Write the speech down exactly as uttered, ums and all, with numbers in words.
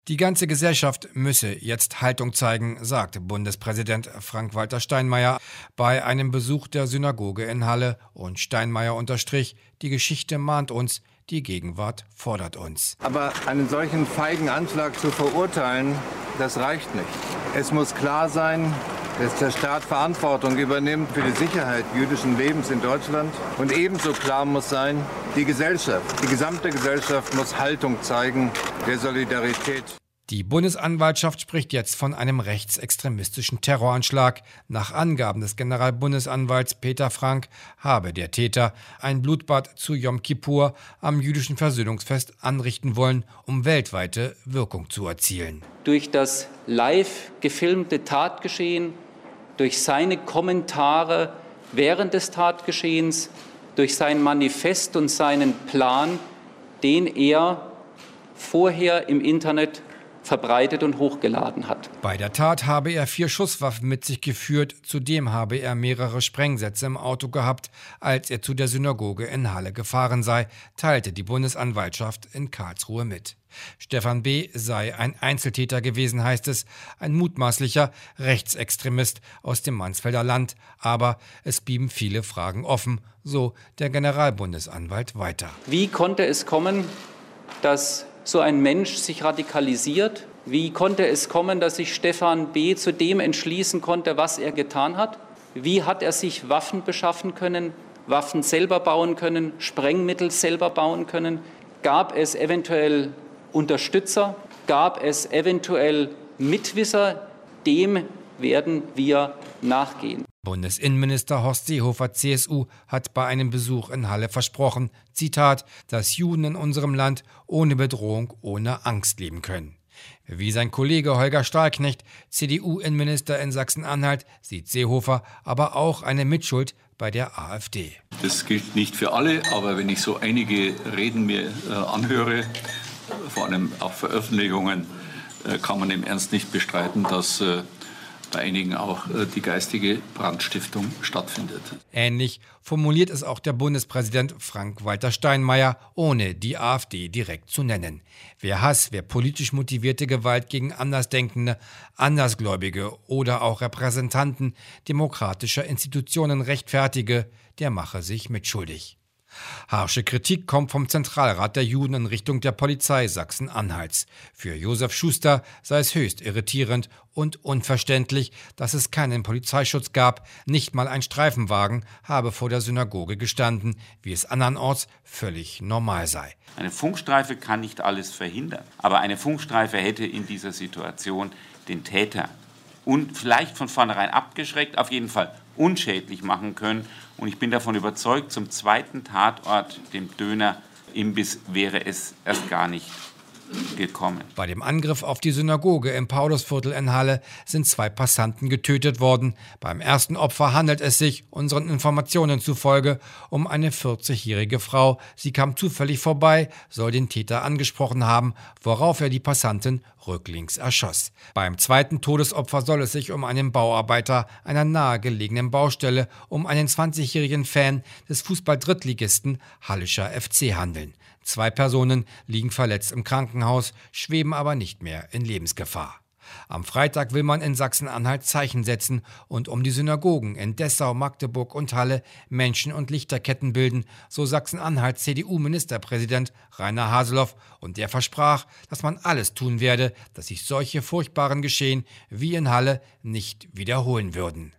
Die ganze Gesellschaft müsse jetzt Haltung zeigen, sagt Bundespräsident Frank-Walter Steinmeier bei einem Besuch der Synagoge in Halle. Und Steinmeier unterstrich, die Geschichte mahnt uns, die Gegenwart fordert uns. Aber einen solchen feigen Anschlag zu verurteilen, das reicht nicht. Es muss klar sein, dass der Staat Verantwortung übernimmt für die Sicherheit jüdischen Lebens in Deutschland. Und ebenso klar muss sein, die Gesellschaft, die gesamte Gesellschaft muss Haltung zeigen der Solidarität. Die Bundesanwaltschaft spricht jetzt von einem rechtsextremistischen Terroranschlag. Nach Angaben des Generalbundesanwalts Peter Frank habe der Täter ein Blutbad zu Jom Kippur am jüdischen Versöhnungsfest anrichten wollen, um weltweite Wirkung zu erzielen. Durch das live gefilmte Tatgeschehen, durch seine Kommentare während des Tatgeschehens, durch sein Manifest und seinen Plan, den er vorher im Internet verbreitet und hochgeladen hat. Bei der Tat habe er vier Schusswaffen mit sich geführt. Zudem habe er mehrere Sprengsätze im Auto gehabt, als er zu der Synagoge in Halle gefahren sei, teilte die Bundesanwaltschaft in Karlsruhe mit. Stefan B. sei ein Einzeltäter gewesen, heißt es, ein mutmaßlicher Rechtsextremist aus dem Mansfelder Land. Aber es blieben viele Fragen offen, so der Generalbundesanwalt weiter. Wie konnte es kommen, dass so ein Mensch sich radikalisiert? Wie konnte es kommen, dass sich Stefan B. zu dem entschließen konnte, was er getan hat? Wie hat er sich Waffen beschaffen können, Waffen selber bauen können, Sprengmittel selber bauen können? Gab es eventuell Unterstützer? Gab es eventuell Mitwisser? Dem werden wir nachgehen. Bundesinnenminister Horst Seehofer, C S U, hat bei einem Besuch in Halle versprochen, Zitat, dass Juden in unserem Land ohne Bedrohung, ohne Angst leben können. Wie sein Kollege Holger Stahlknecht, C D U-Innenminister in Sachsen-Anhalt, sieht Seehofer aber auch eine Mitschuld bei der AfD. Das gilt nicht für alle, aber wenn ich so einige Reden mir äh, anhöre, vor allem auch Veröffentlichungen, äh, kann man im Ernst nicht bestreiten, dass äh, bei einigen auch äh, die geistige Brandstiftung stattfindet. Ähnlich formuliert es auch der Bundespräsident Frank-Walter Steinmeier, ohne die AfD direkt zu nennen. Wer Hass, wer politisch motivierte Gewalt gegen Andersdenkende, Andersgläubige oder auch Repräsentanten demokratischer Institutionen rechtfertige, der mache sich mitschuldig. Harsche Kritik kommt vom Zentralrat der Juden in Richtung der Polizei Sachsen-Anhalts. Für Josef Schuster sei es höchst irritierend und unverständlich, dass es keinen Polizeischutz gab. Nicht mal ein Streifenwagen habe vor der Synagoge gestanden, wie es andernorts völlig normal sei. Eine Funkstreife kann nicht alles verhindern, aber eine Funkstreife hätte in dieser Situation den Täter und vielleicht von vornherein abgeschreckt, auf jeden Fall unschädlich machen können. Und ich bin davon überzeugt, zum zweiten Tatort, dem Döner-Imbiss, wäre es erst gar nicht gekommen. Bei dem Angriff auf die Synagoge im Paulusviertel in Halle sind zwei Passanten getötet worden. Beim ersten Opfer handelt es sich, unseren Informationen zufolge, um eine vierzigjährige Frau. Sie kam zufällig vorbei, soll den Täter angesprochen haben, worauf er die Passantin rücklings erschoss. Beim zweiten Todesopfer soll es sich um einen Bauarbeiter einer nahegelegenen Baustelle, um einen zwanzigjährigen Fan des Fußball-Drittligisten Hallischer F C handeln. Zwei Personen liegen verletzt im Krankenhaus, schweben aber nicht mehr in Lebensgefahr. Am Freitag will man in Sachsen-Anhalt Zeichen setzen und um die Synagogen in Dessau, Magdeburg und Halle Menschen- und Lichterketten bilden, so Sachsen-Anhalt C D U-Ministerpräsident Rainer Haseloff. Und der versprach, dass man alles tun werde, dass sich solche furchtbaren Geschehen wie in Halle nicht wiederholen würden.